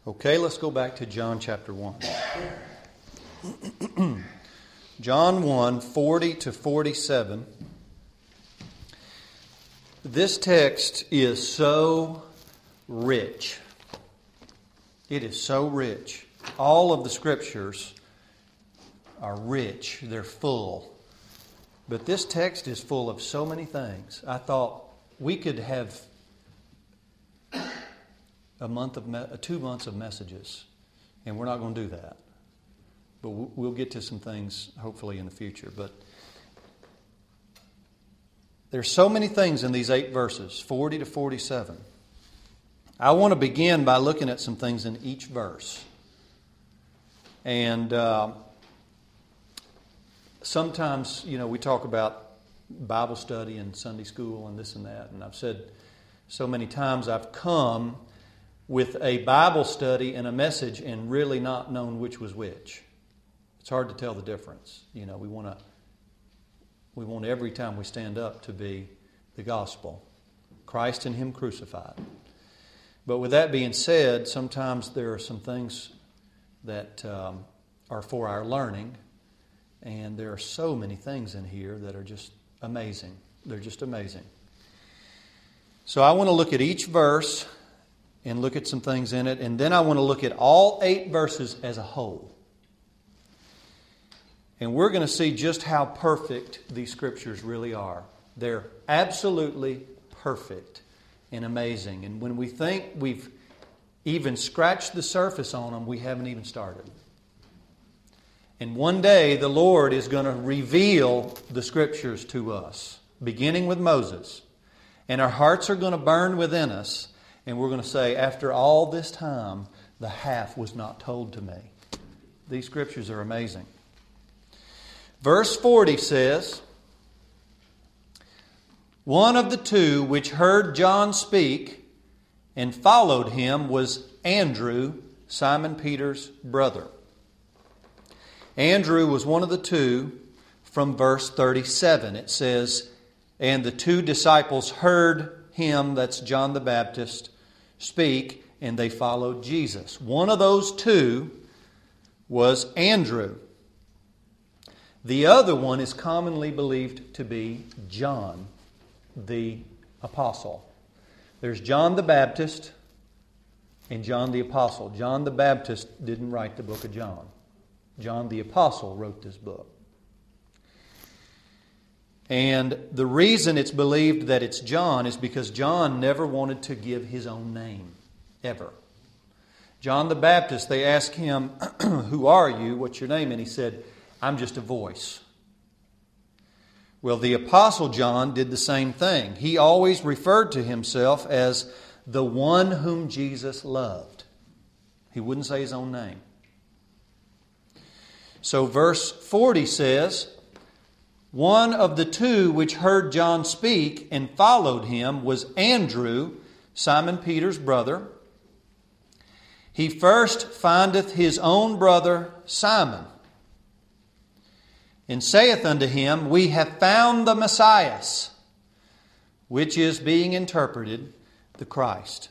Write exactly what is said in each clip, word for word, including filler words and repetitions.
Okay, let's go back to John chapter one. John one, forty to forty-seven. This text is so rich. It is so rich. All of the Scriptures are rich. They're full. But this text is full of so many things. I thought we could have a month of me- two months of messages, and we're not going to do that. But we'll get to some things hopefully in the future. But there's so many things in these eight verses, forty to forty-seven. I want to begin by looking at some things in each verse. And uh, sometimes, you know, we talk about Bible study and Sunday school and this and that. And I've said so many times I've come with a Bible study and a message and really not known which was which. It's hard to tell the difference. You know, we want to, we want every time we stand up to be the gospel, Christ and Him crucified. But with that being said, sometimes there are some things that um, are for our learning, and there are so many things in here that are just amazing. They're just amazing. So I want to look at each verse and look at some things in it, and then I want to look at all eight verses as a whole. And we're going to see just how perfect these Scriptures really are. They're absolutely perfect and amazing. And when we think we've even scratched the surface on them, we haven't even started. And one day the Lord is going to reveal the Scriptures to us, beginning with Moses. And our hearts are going to burn within us. And we're going to say, after all this time, the half was not told to me. These Scriptures are amazing. Verse forty says, one of the two which heard John speak and followed him was Andrew, Simon Peter's brother. Andrew was one of the two. From verse thirty-seven, it says, and the two disciples heard him, that's John the Baptist, speak, and they followed Jesus. One of those two was Andrew. The other one is commonly believed to be John, the apostle. There's John the Baptist and John the apostle. John the Baptist didn't write the book of John. John the apostle wrote this book. And the reason it's believed that it's John is because John never wanted to give his own name, ever. John the Baptist, they asked him, who are you? What's your name? And he said, I'm just a voice. Well, the Apostle John did the same thing. He always referred to himself as the one whom Jesus loved. He wouldn't say his own name. So verse forty says, one of the two which heard John speak and followed him was Andrew, Simon Peter's brother. He first findeth his own brother Simon, and saith unto him, we have found the Messiah, which is being interpreted, the Christ.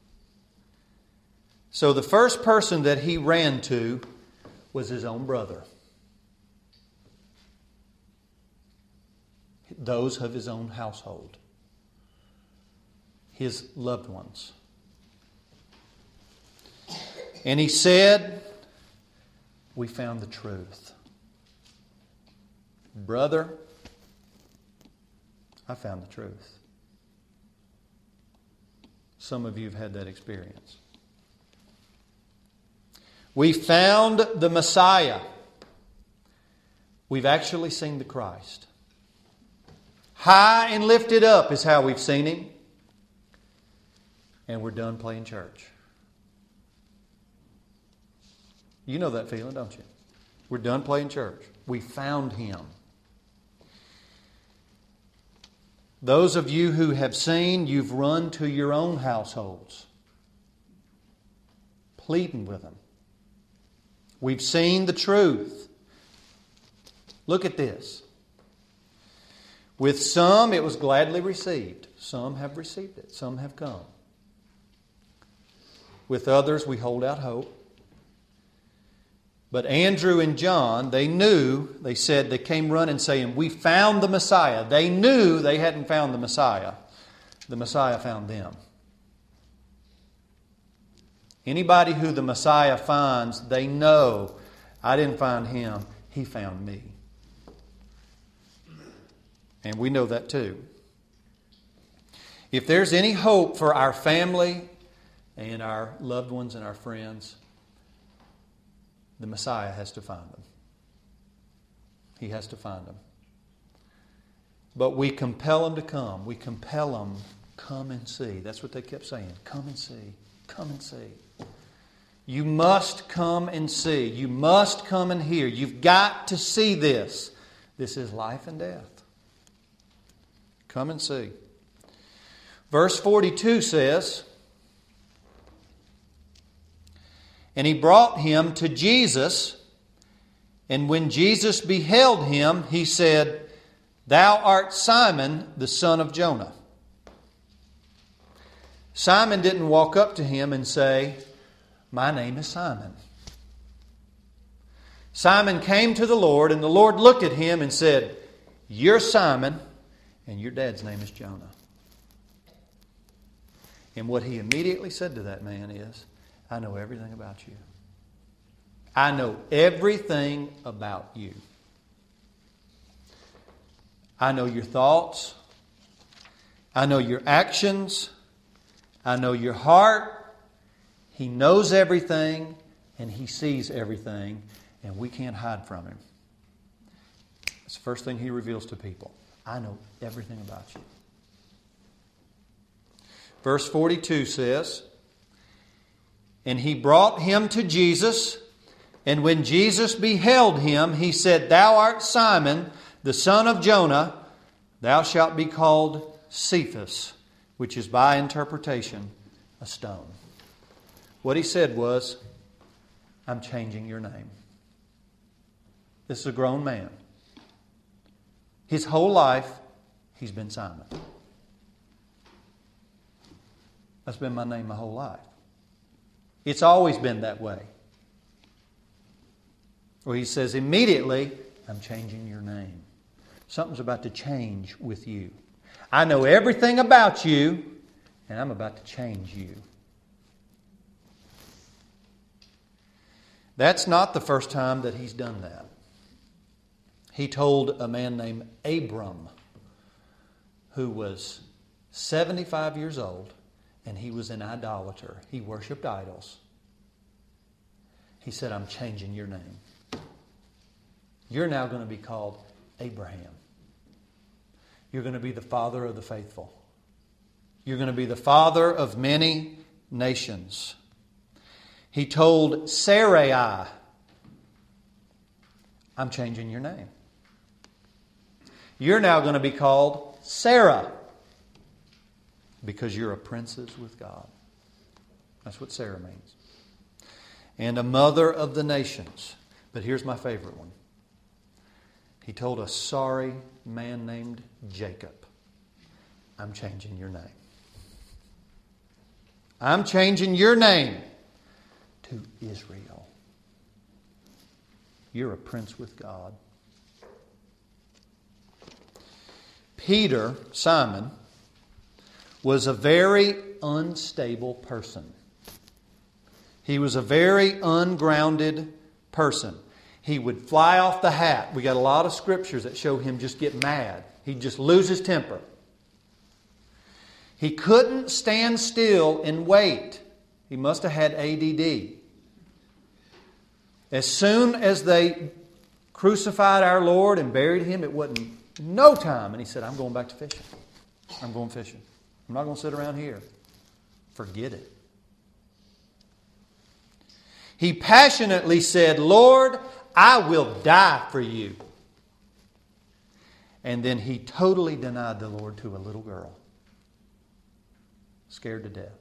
So the first person that he ran to was his own brother. Those of his own household. His loved ones. And he said, we found the truth. Brother, I found the truth. Some of you have had that experience. We found the Messiah. We've actually seen the Christ. High and lifted up is how we've seen Him. And we're done playing church. You know that feeling, don't you? We're done playing church. We found Him. Those of you who have seen, you've run to your own households, pleading with them. We've seen the truth. Look at this. With some it was gladly received. Some have received it. Some have come. With others, we hold out hope. But Andrew and John, they knew, they said, they came running saying, we found the Messiah. They knew they hadn't found the Messiah. The Messiah found them. Anybody who the Messiah finds, they know, I didn't find him, he found me. And we know that too. If there's any hope for our family and our loved ones and our friends, the Messiah has to find them. He has to find them. But we compel them to come. We compel them, come and see. That's what they kept saying. Come and see. Come and see. You must come and see. You must come and hear. You've got to see this. This is life and death. Come and see. Verse forty-two says, and he brought him to Jesus, and when Jesus beheld him, he said, Thou art Simon, the son of Jonah. Simon didn't walk up to him and say, My name is Simon. Simon came to the Lord, and the Lord looked at him and said, You're Simon, and your dad's name is Jonah. And what he immediately said to that man is, I know everything about you. I know everything about you. I know your thoughts. I know your actions. I know your heart. He knows everything and He sees everything, and we can't hide from Him. That's the first thing He reveals to people. I know everything about you. Verse forty-two says, And he brought him to Jesus, and when Jesus beheld him, he said, Thou art Simon, the son of Jonah, thou shalt be called Cephas, which is by interpretation a stone. What he said was, I'm changing your name. This is a grown man. His whole life, he's been Simon. That's been my name my whole life. It's always been that way. Well, he says, immediately, I'm changing your name. Something's about to change with you. I know everything about you, and I'm about to change you. That's not the first time that he's done that. He told a man named Abram, who was seventy-five years old, and he was an idolater. He worshipped idols. He said, I'm changing your name. You're now going to be called Abraham. You're going to be the father of the faithful. You're going to be the father of many nations. He told Sarai, I'm changing your name. You're now going to be called Sarah, because you're a princess with God. That's what Sarah means. And a mother of the nations. But here's my favorite one. He told a sorry man named Jacob, I'm changing your name. I'm changing your name to Israel. You're a prince with God. Peter, Simon, was a very unstable person. He was a very ungrounded person. He would fly off the hat. We got a lot of scriptures that show him just get mad. He'd just lose his temper. He couldn't stand still and wait. He must have had A D D. As soon as they crucified our Lord and buried Him, it wasn't no time. And he said, I'm going back to fishing. I'm going fishing. I'm not going to sit around here. Forget it. He passionately said, Lord, I will die for you. And then he totally denied the Lord to a little girl. Scared to death.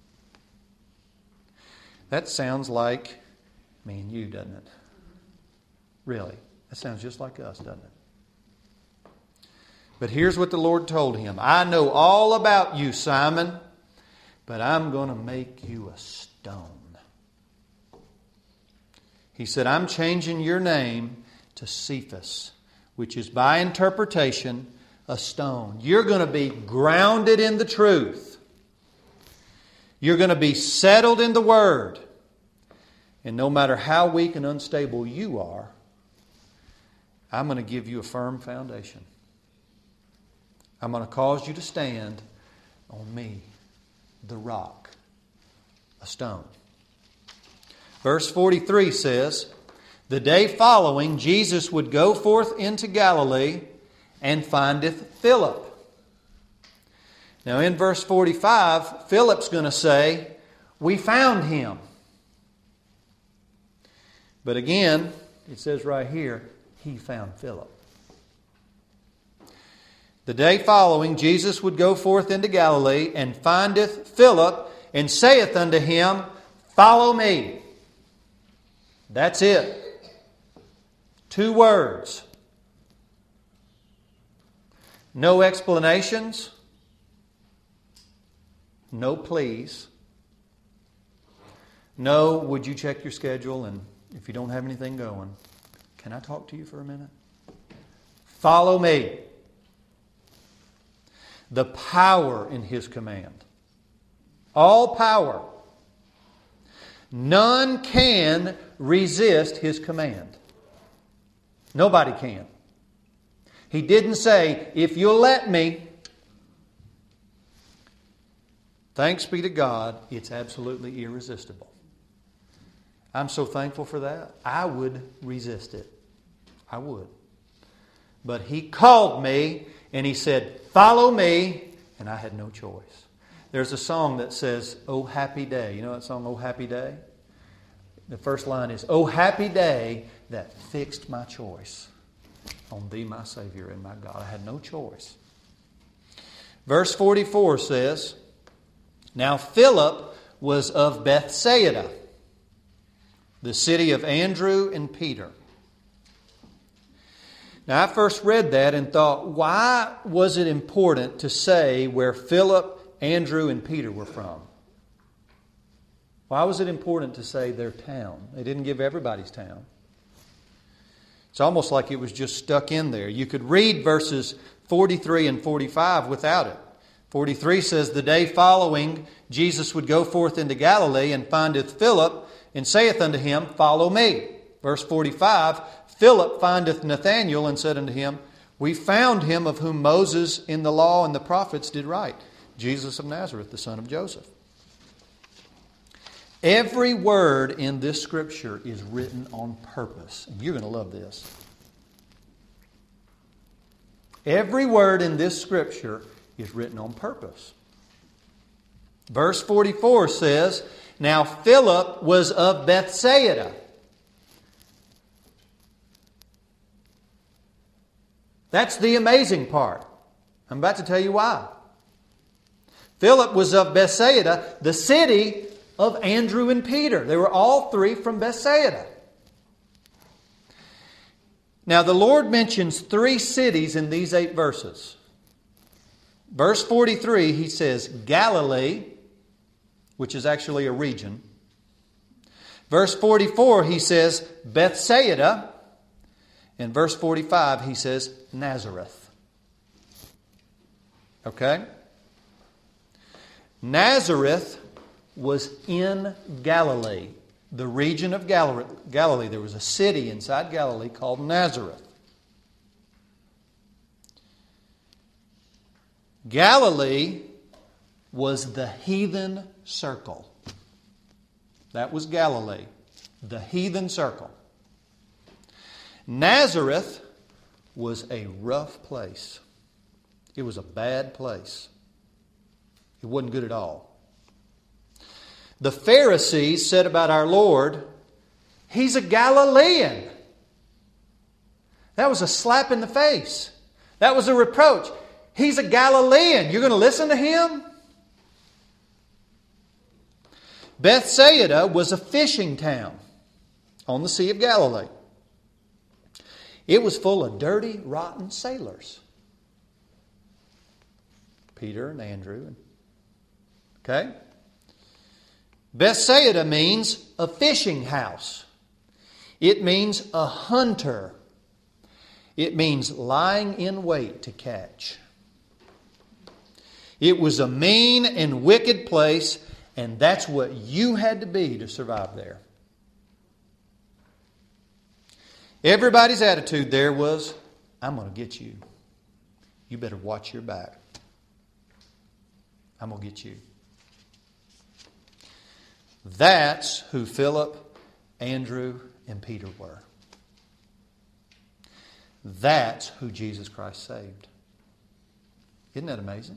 That sounds like me and you, doesn't it? Really. That sounds just like us, doesn't it? But here's what the Lord told him. I know all about you, Simon. but I'm going to make you a stone. He said, I'm changing your name to Cephas, which is by interpretation a stone. You're going to be grounded in the truth. You're going to be settled in the Word. And no matter how weak and unstable you are, I'm going to give you a firm foundation. I'm going to cause you to stand on me, the rock, a stone. Verse forty-three says, the day following, Jesus would go forth into Galilee and findeth Philip. Now in verse forty-five, Philip's going to say, we found him. But again, it says right here, he found Philip. The day following, Jesus would go forth into Galilee and findeth Philip and saith unto him, follow me. That's it. Two words. No explanations. No please. No, would you check your schedule, and if you don't have anything going, can I talk to you for a minute? Follow me. The power in His command. All power. None can resist His command. Nobody can. He didn't say, if you'll let me. Thanks be to God, it's absolutely irresistible. I'm so thankful for that. I would resist it. I would. But He called me and He said, follow me, and I had no choice. There's a song that says, oh happy day. You know that song, Oh Happy Day? The first line is, oh happy day that fixed my choice on Thee my Savior and my God. I had no choice. Verse forty-four says, now Philip was of Bethsaida, the city of Andrew and Peter. Now I first read that and thought, why was it important to say where Philip, Andrew, and Peter were from? Why was it important to say their town? They didn't give everybody's town. It's almost like it was just stuck in there. You could read verses forty-three and forty-five without it. forty-three says, the day following, Jesus would go forth into Galilee and findeth Philip and saith unto him, follow me. Verse forty-five, Philip findeth Nathanael and said unto him, we found him of whom Moses in the law and the prophets did write, Jesus of Nazareth, the son of Joseph. Every word in this scripture is written on purpose. And you're going to love this. Every word in this scripture is written on purpose. Verse forty-four says, now Philip was of Bethsaida. That's the amazing part. I'm about to tell you why. Philip was of Bethsaida, the city of Andrew and Peter. They were all three from Bethsaida. Now the Lord mentions three cities in these eight verses. Verse forty-three, He says Galilee, which is actually a region. Verse forty-four, He says Bethsaida. In verse forty-five, He says Nazareth. Okay? Nazareth was in Galilee, the region of Galilee. There was a city inside Galilee called Nazareth. Galilee was the heathen circle. That was Galilee, the heathen circle. Nazareth was a rough place. It was a bad place. It wasn't good at all. The Pharisees said about our Lord, He's a Galilean. That was a slap in the face. That was a reproach. He's a Galilean. You're going to listen to Him? Bethsaida was a fishing town on the Sea of Galilee. It was full of dirty, rotten sailors. Peter and Andrew. Okay? Bethsaida means a fishing house. It means a hunter. It means lying in wait to catch. It was a mean and wicked place, and that's what you had to be to survive there. Everybody's attitude there was, I'm going to get you. You better watch your back. I'm going to get you. That's who Philip, Andrew, and Peter were. That's who Jesus Christ saved. Isn't that amazing?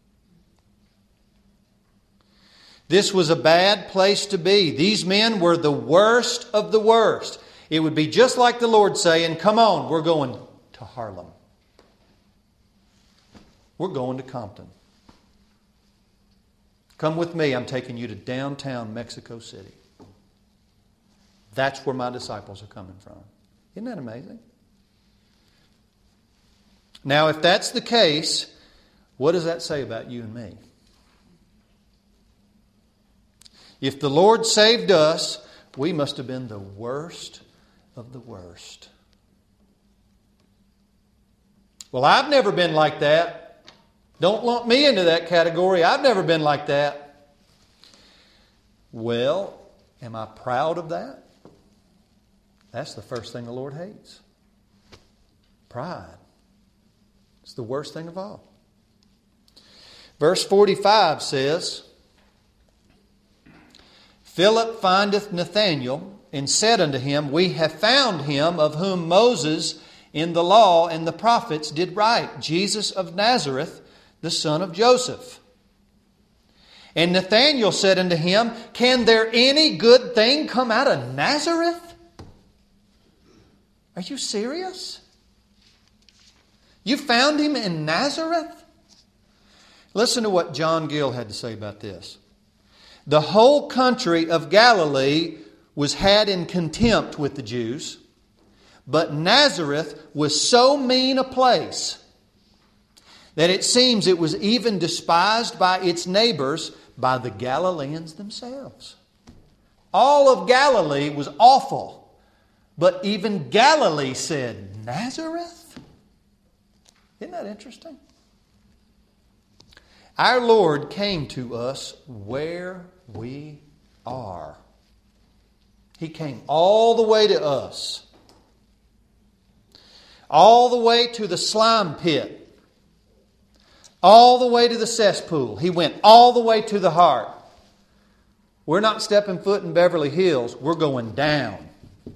This was a bad place to be. These men were the worst of the worst. It would be just like the Lord saying, come on, we're going to Harlem. We're going to Compton. Come with me, I'm taking you to downtown Mexico City. That's where my disciples are coming from. Isn't that amazing? Now, if that's the case, what does that say about you and me? If the Lord saved us, we must have been the worst of the worst. Well, I've never been like that. Don't lump me into that category. I've never been like that. Well, am I proud of that? That's the first thing the Lord hates. Pride. It's the worst thing of all. Verse forty-five says, Philip findeth Nathanael, and said unto him, We have found him of whom Moses in the law and the prophets did write, Jesus of Nazareth, the son of Joseph. And Nathanael said unto him, Can there any good thing come out of Nazareth? Are you serious? You found him in Nazareth? Listen to what John Gill had to say about this. The whole country of Galilee was had in contempt with the Jews, but Nazareth was so mean a place that it seems it was even despised by its neighbors, by the Galileans themselves. All of Galilee was awful, but even Galilee said, Nazareth? Isn't that interesting? Our Lord came to us where we are. He came all the way to us. All the way to the slime pit. All the way to the cesspool. He went all the way to the heart. We're not stepping foot in Beverly Hills. We're going down.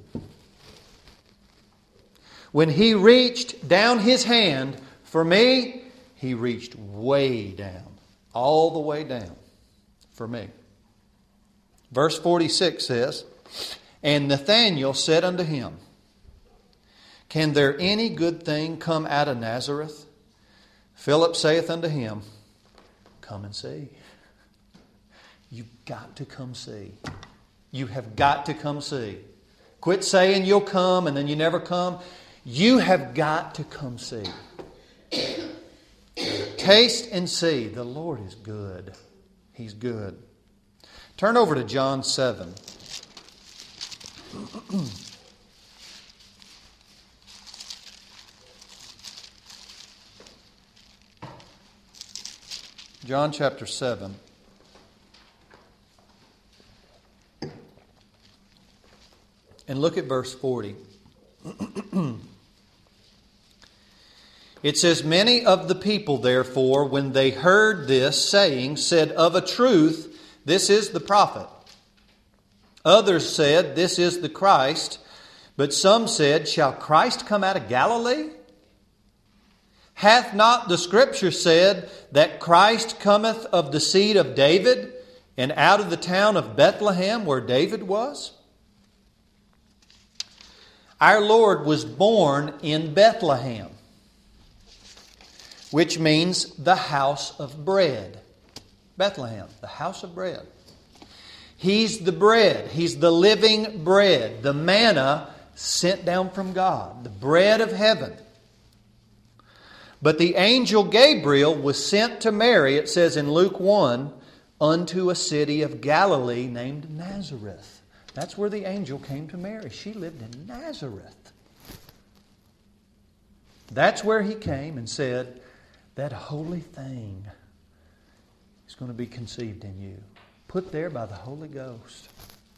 When He reached down His hand for me, He reached way down. All the way down for me. Verse forty-six says, And Nathanael said unto him, Can there any good thing come out of Nazareth? Philip saith unto him, Come and see. You've got to come see. You have got to come see. Quit saying you'll come and then you never come. You have got to come see. Taste and see. The Lord is good. He's good. Turn over to John seven. John chapter seven. And look at verse forty. It says, Many of the people, therefore, when they heard this saying, said, Of a truth, this is the prophet. Others said, This is the Christ. But some said, Shall Christ come out of Galilee? Hath not the Scripture said that Christ cometh of the seed of David, and out of the town of Bethlehem where David was? Our Lord was born in Bethlehem, which means the house of bread. Bethlehem, the house of bread. He's the bread. He's the living bread. The manna sent down from God. The bread of heaven. But the angel Gabriel was sent to Mary, it says in Luke one, unto a city of Galilee named Nazareth. That's where the angel came to Mary. She lived in Nazareth. That's where he came and said, that holy thing is going to be conceived in you, put there by the Holy Ghost.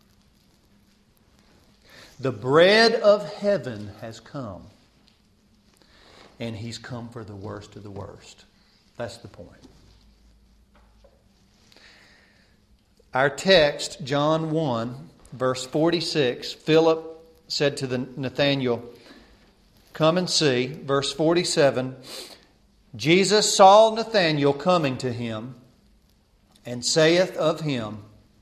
The bread of heaven has come, and He's come for the worst of the worst. That's the point. Our text, John one, verse forty-six, Philip said to the Nathanael, come and see. Verse forty-seven, Jesus saw Nathanael coming to him, and saith of him.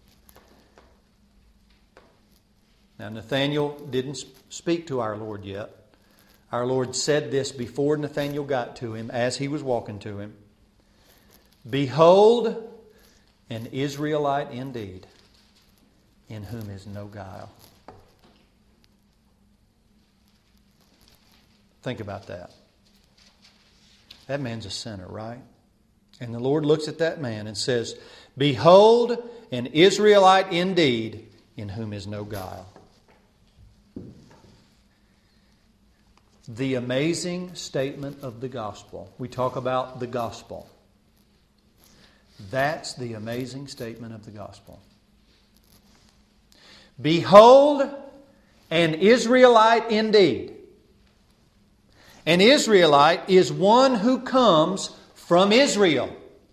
Now Nathanael didn't speak to our Lord yet. Our Lord said this before Nathanael got to him, as he was walking to him. Behold, an Israelite indeed, in whom is no guile. Think about that. That man's a sinner, right? And the Lord looks at that man and says, behold, an Israelite indeed, in whom is no guile. The amazing statement of the gospel. We talk about the gospel. That's the amazing statement of the gospel. Behold, an Israelite indeed. An Israelite is one who comes from Israel.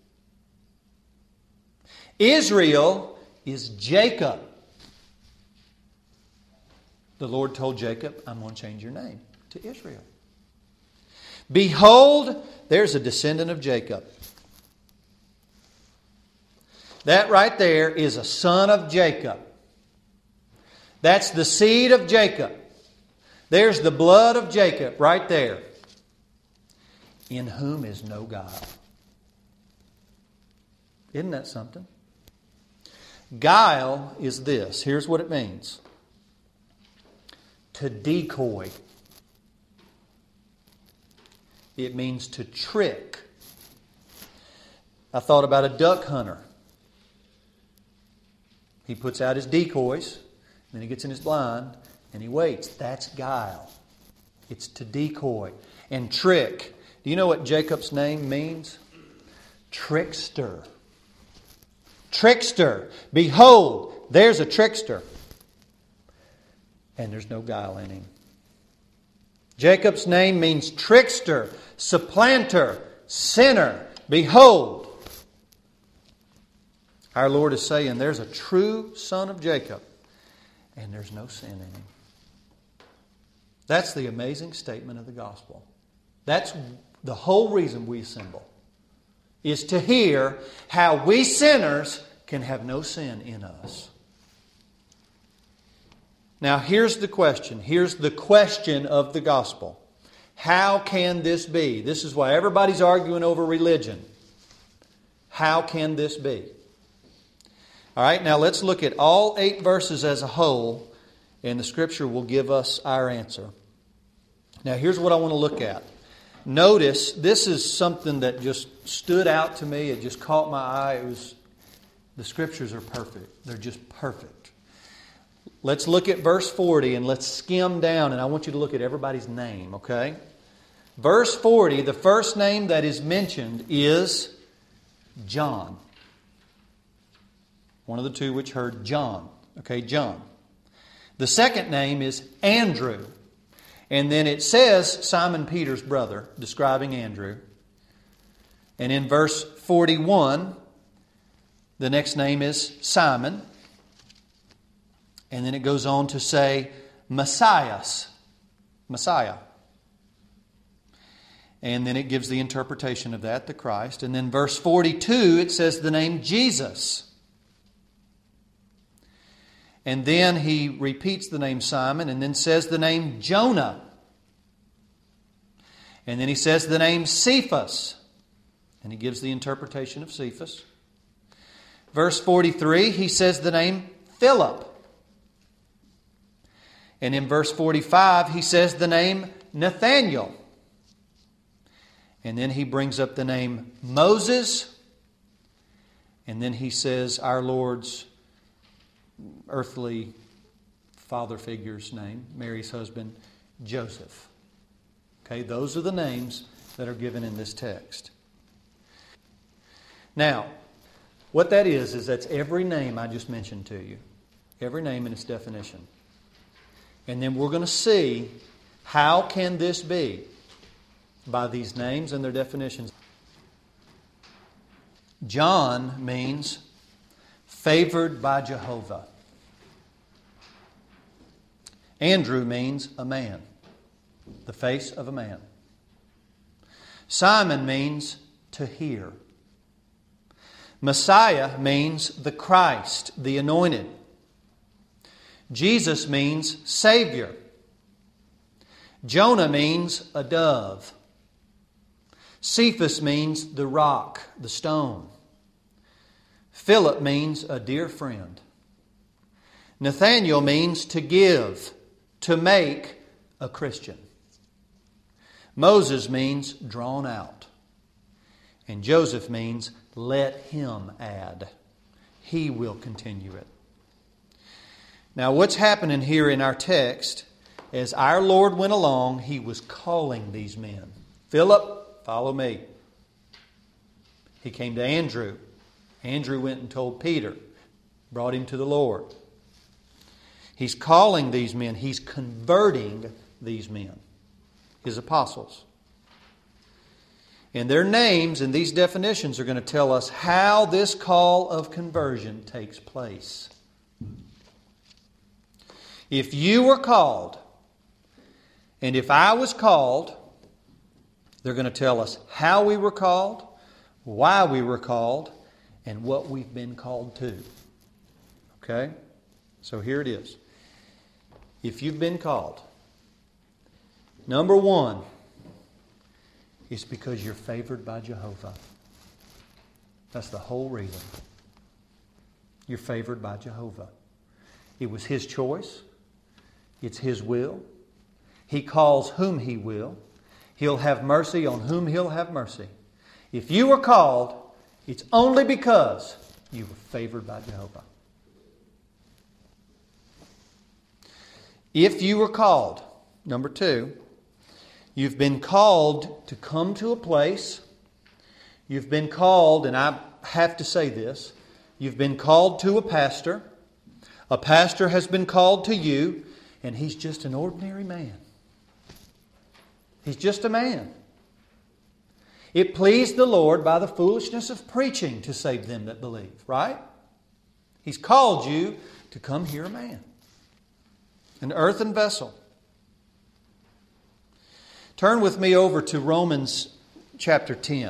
Israel is Jacob. The Lord told Jacob, I'm going to change your name to Israel. Behold, there's a descendant of Jacob. That right there is a son of Jacob. That's the seed of Jacob. There's the blood of Jacob right there. In whom is no guile. Isn't that something? Guile is this. Here's what it means. To decoy. It means to trick. I thought about a duck hunter. He puts out his decoys, then he gets in his blind, and he waits. That's guile. It's to decoy and trick. Do you know what Jacob's name means? Trickster. Trickster. Behold, there's a trickster. And there's no guile in him. Jacob's name means trickster, supplanter, sinner. Behold. Our Lord is saying there's a true son of Jacob, and there's no sin in him. That's the amazing statement of the gospel. That's the whole reason we assemble, is to hear how we sinners can have no sin in us. Now here's the question. Here's the question of the gospel. How can this be? This is why everybody's arguing over religion. How can this be? All right, now let's look at all eight verses as a whole, and the Scripture will give us our answer. Now here's what I want to look at. Notice, this is something that just stood out to me. It just caught my eye. It was, the Scriptures are perfect. They're just perfect. Let's look at verse forty and let's skim down, and I want you to look at everybody's name, okay? Verse forty, the first name that is mentioned is John. One of the two which heard John. Okay, John. The second name is Andrew. And then it says Simon Peter's brother, describing Andrew. And in verse forty-one, the next name is Simon. And then it goes on to say Messias. Messiah. And then it gives the interpretation of that, the Christ. And then verse forty-two, it says the name Jesus. And then he repeats the name Simon and then says the name Jonah. And then he says the name Cephas. And he gives the interpretation of Cephas. Verse forty-three, he says the name Philip. And in verse forty-five, he says the name Nathanael. And then he brings up the name Moses. And then he says our Lord's earthly father figure's name, Mary's husband, Joseph. Okay, those are the names that are given in this text. Now, what that is, is that's every name I just mentioned to you. Every name in its definition. And then we're going to see how can this be by these names and their definitions. John means favored by Jehovah. Andrew means a man, the face of a man. Simon means to hear. Messiah means the Christ, the anointed. Jesus means Savior. Jonah means a dove. Cephas means the rock, the stone. Philip means a dear friend. Nathanael means to give, to make a Christian. Moses means drawn out. And Joseph means let him add. He will continue it. Now what's happening here in our text, as our Lord went along, He was calling these men. Philip, follow me. He came to Andrew. Andrew went and told Peter, brought him to the Lord. He's calling these men. He's converting these men, His apostles. And their names and these definitions are going to tell us how this call of conversion takes place. If you were called, and if I was called, they're going to tell us how we were called, why we were called, and what we've been called to. Okay? So here it is. If you've been called, number one, it's because you're favored by Jehovah. That's the whole reason. You're favored by Jehovah. It was His choice. It's His will. He calls whom He will. He'll have mercy on whom He'll have mercy. If you were called, it's only because you were favored by Jehovah. If you were called, number two, you've been called to come to a place. You've been called, and I have to say this, you've been called to a pastor. A pastor has been called to you, and he's just an ordinary man. He's just a man. It pleased the Lord by the foolishness of preaching to save them that believe, right? He's called you to come hear a man. An earthen vessel. Turn with me over to Romans chapter ten.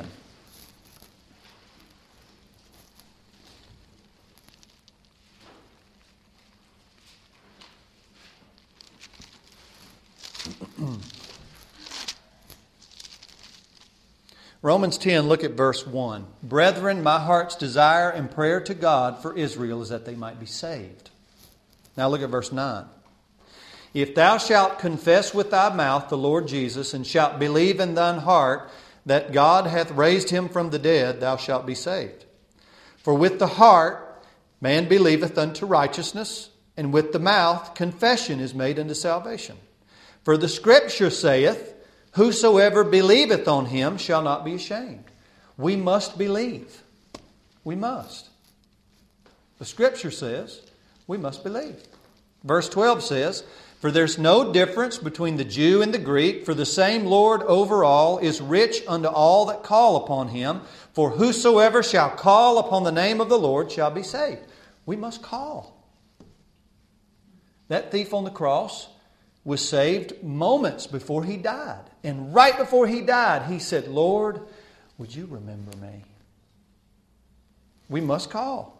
Romans ten, look at verse one. Brethren, my heart's desire and prayer to God for Israel is that they might be saved. Now look at verse nine. If thou shalt confess with thy mouth the Lord Jesus, and shalt believe in thine heart that God hath raised him from the dead, thou shalt be saved. For with the heart man believeth unto righteousness, and with the mouth confession is made unto salvation. For the Scripture saith, whosoever believeth on him shall not be ashamed. We must believe. We must. The Scripture says we must believe. Verse twelve says, for there's no difference between the Jew and the Greek, for the same Lord over all is rich unto all that call upon him. For whosoever shall call upon the name of the Lord shall be saved. We must call. That thief on the cross was saved moments before he died. And right before he died, he said, Lord, would you remember me? We must call.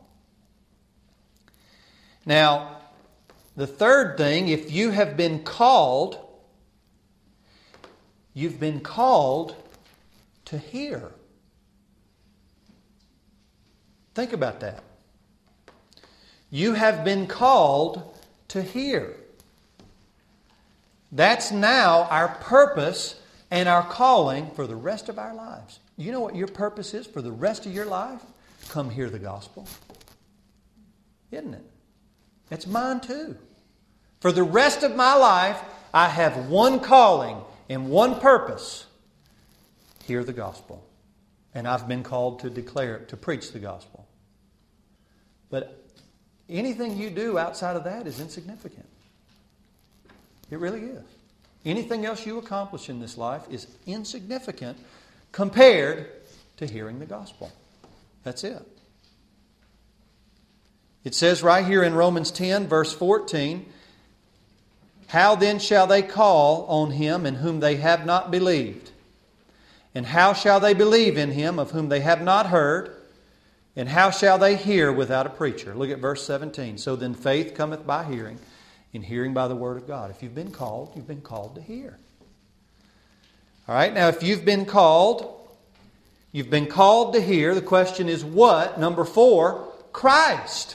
Now, the third thing, if you have been called, you've been called to hear. Think about that. You have been called to hear. That's now our purpose and our calling for the rest of our lives. You know what your purpose is for the rest of your life? come hear the gospel. Isn't it? It's mine too. For the rest of my life, I have one calling and one purpose. Hear the gospel. And I've been called to declare, to preach the gospel. But anything you do outside of that is insignificant. It really is. Anything else you accomplish in this life is insignificant compared to hearing the gospel. That's it. It says right here in Romans ten, verse fourteen, how then shall they call on him in whom they have not believed? And how shall they believe in him of whom they have not heard? And how shall they hear without a preacher? Look at verse seventeen. So then faith cometh by hearing, and hearing by the word of God. If you've been called, you've been called to hear. All right, now if you've been called, you've been called to hear. The question is what? Number four, Christ.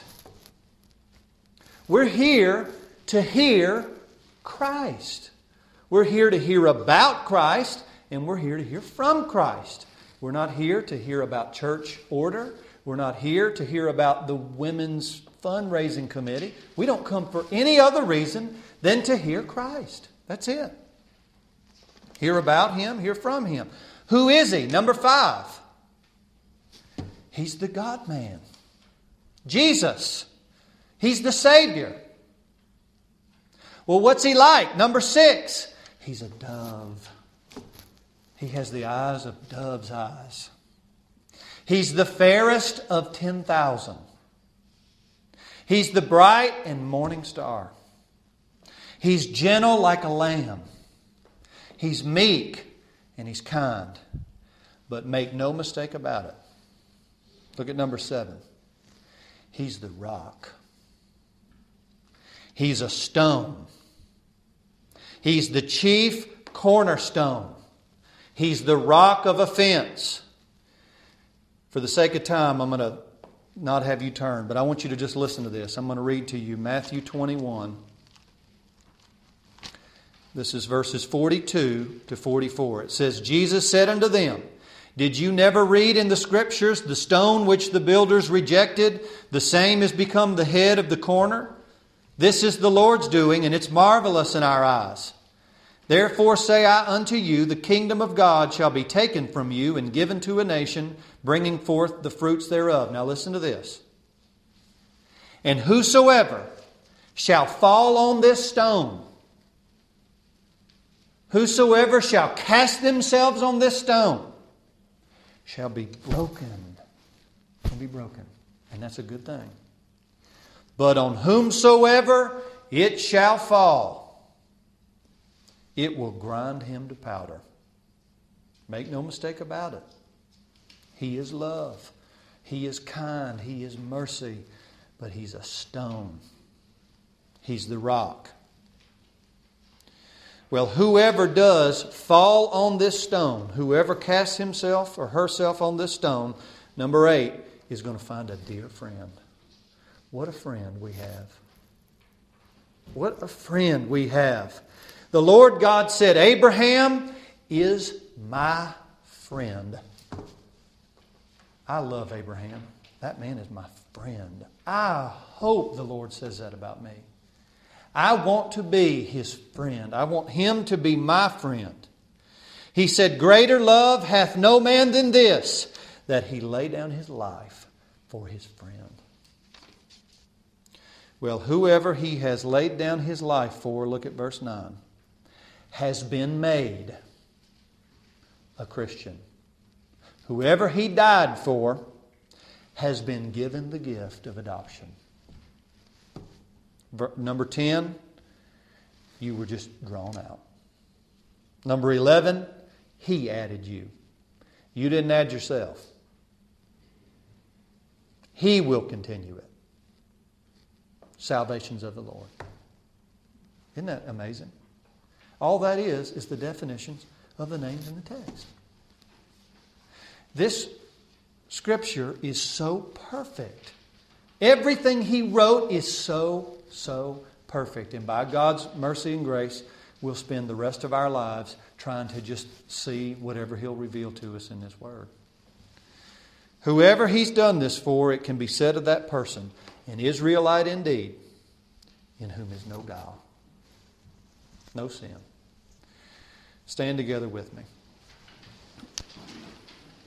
We're here to hear Christ. We're here to hear about Christ, and we're here to hear from Christ. We're not here to hear about church order. We're not here to hear about the women's fundraising committee. We don't come for any other reason than to hear Christ. That's it. Hear about Him, hear from Him. Who is He? Number five. He's the God-man. Jesus. He's the Savior. Well, what's He like? Number six. He's a dove. He has the eyes of dove's eyes. He's the fairest of ten thousand. He's the bright and morning star. He's gentle like a lamb. He's meek and He's kind. But make no mistake about it. Look at number seven. He's the rock. He's a stone. He's the chief cornerstone. He's the rock of offense. For the sake of time, I'm going to not have you turn, but I want you to just listen to this. I'm going to read to you Matthew twenty-one. This is verses forty-two to forty-four. It says, Jesus said unto them, did you never read in the Scriptures, the stone which the builders rejected, the same is become the head of the corner? This is the Lord's doing, and it's marvelous in our eyes. Therefore say I unto you, the kingdom of God shall be taken from you and given to a nation, bringing forth the fruits thereof. Now listen to this. And whosoever shall fall on this stone, whosoever shall cast themselves on this stone, shall be broken. Shall be broken. And that's a good thing. But on whomsoever it shall fall, it will grind him to powder. Make no mistake about it. He is love. He is kind. He is mercy. But He's a stone. He's the rock. Well, whoever does fall on this stone, whoever casts himself or herself on this stone, number eight, is going to find a dear friend. What a friend we have. What a friend we have. The Lord God said, Abraham is my friend. I love Abraham. That man is my friend. I hope the Lord says that about me. I want to be His friend. I want Him to be my friend. He said, greater love hath no man than this, that He lay down His life for His friend. Well, whoever He has laid down His life for, look at verse nine, has been made a Christian. Whoever He died for has been given the gift of adoption. Number ten, you were just drawn out. Number eleven, He added you. You didn't add yourself. He will continue it. Salvations of the Lord. Isn't that amazing? All that is, is the definitions of the names in the text. This Scripture is so perfect. Everything He wrote is so, so perfect. And by God's mercy and grace, we'll spend the rest of our lives trying to just see whatever He'll reveal to us in His Word. Whoever He's done this for, it can be said of that person, an Israelite indeed, in whom is no guile, no sin. Stand together with me.